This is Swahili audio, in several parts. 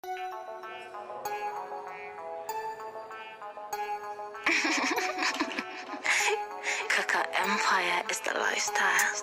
Kaka Empire is the lifestyle.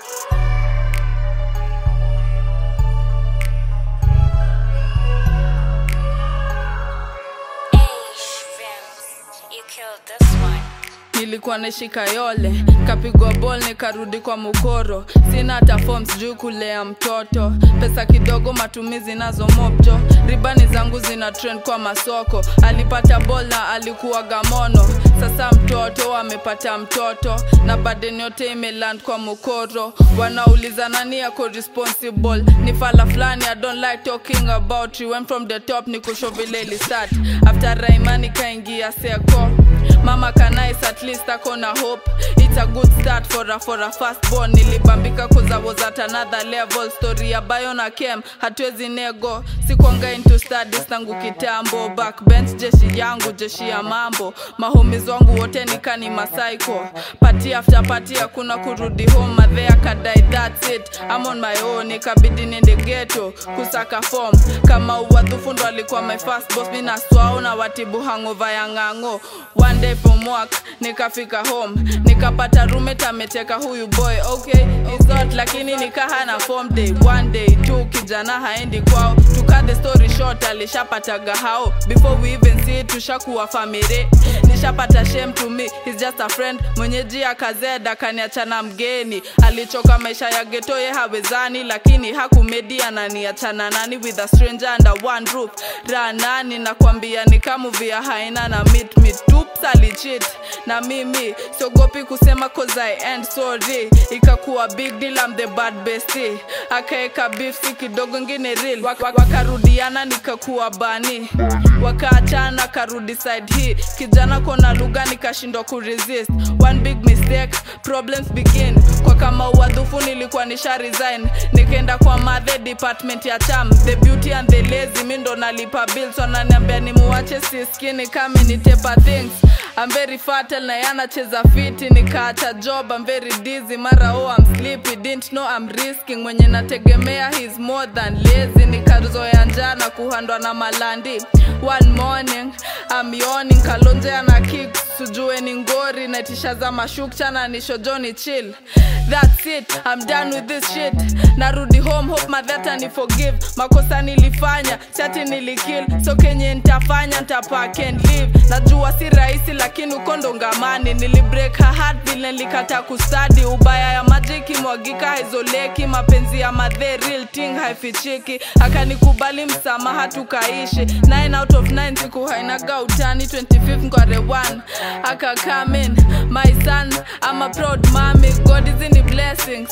Nilikuwa nashika yole, kapigwa ball nikarudi kwa mukoro. Sina hata forms juu kulea mtoto. Pesa kidogo matumizi nazo mobjo. Ribani zangu zina trend kwa masoko. Alipata ball na alikuwa gamono. Sasa mtoto amepata mtoto. Na burden yote imeland kwa mukoro. Wanauliza nani yako responsible. Ni fala flani I don't like talking about. You went from the top ni kushovile start. After Raimani kaingia seko. Mama kanais at least akona hope. It's a good start for a firstborn. Nilibambika cause I was at another level. Story ya Bayo na Kem hatuwezi nego. Sikuanga into studies tangu kitambo. Backbench jeshi yangu jeshi ya mambo. Mahomies wangu wote nikani masaiko. Party after party hakuna kurudi home. Madhea kadai that's it, I'm on my own. Nikabidi nende ghetto kusaka form. Kama uwadhufu ndo alikuwa my first boss. Mina swao na watibu hangover ya ngango. One day from work, nikafika home. Nikapata roommate ameteka huyu boy. Okay, it's not lakini nikaha na form day. One day, two kijana haendi kwao. To cut the story short, alishapata gahao. Before we even see it, tushakuwa family. Nishapata shame to me, he's just a friend. Mwenyeji akazeda kaniachana mgeni. Alichoka maisha ya ghetto ye hawezani. Lakini hakumedi ananiachana nani. With a stranger under one roof. Ranani nakwambia nikamuvia haina na meet me toops alicheat na mimi siogopi kusema cause I ain't sorry. Ikakuwa big deal, I'm the bad bestie. Akaeka beef si kidogo ngine real. Wakarudiana nikakuwa bani. Wakaachana karudi side hii. Kijana kona lugha nikashindwa kuresist. One big mistake, problems begin. Kwa kama uwadhufu nilikuwa nisha resign. Nikaenda kwa madhe department ya cham. The beauty and the lazy mindo nalipa bills. Wananiambia ni muwache si skinny kame nitepa things. I'm very fertile na yana cheza fiti. Nikaacha job, I'm very dizzy. Mara I'm sleepy, didn't know I'm risking. Mwenye nategemea he's more than lazy. Nikazoea njaa na kuhandwa na malandi. One morning, I'm yawning. Kalonje ana kicks, sujue ni ngori. Naitisha za mashukcha na nisho Johnny chill. That's it, I'm done with this shit. Narudi home, hope madhata ni forgive. Makosa nilifanya, siati nilikill. So kenye nitafanya, nitapack and leave. Najua si rahisi lakini ukondo ngamani. Nilibreak her heart vile nilikata kustadi. Ubaya ya majiki mwagika haizoleki. Mapenzi ya madhe real thing haifichiki. Akanikubali msamaha tukaishi. 9 out of 9 siku hainaga utani. 25th nkware 1 aka come in. My son, I'm a proud mommy. God is in the blessings.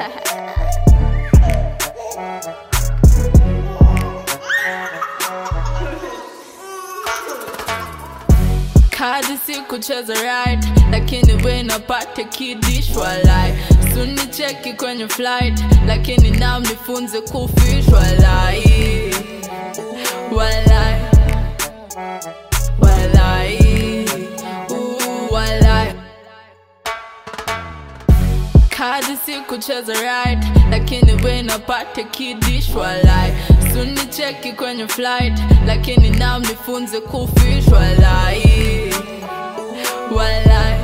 Kadi si kucheza right, lakini we napate kidish walai. Suni cheki kwenye flight, lakini now nifunze kufish walai. Walai, walai, walai. Kadi si kucheza right, lakini we napate kidish walai. Suni cheki kwenye flight, lakini now nifunze kufish walai. Walai,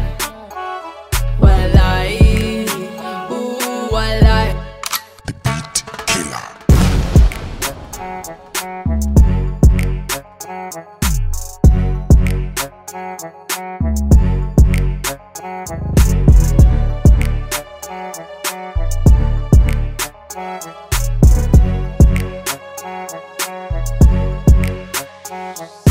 walai, walai. The Beat Killer.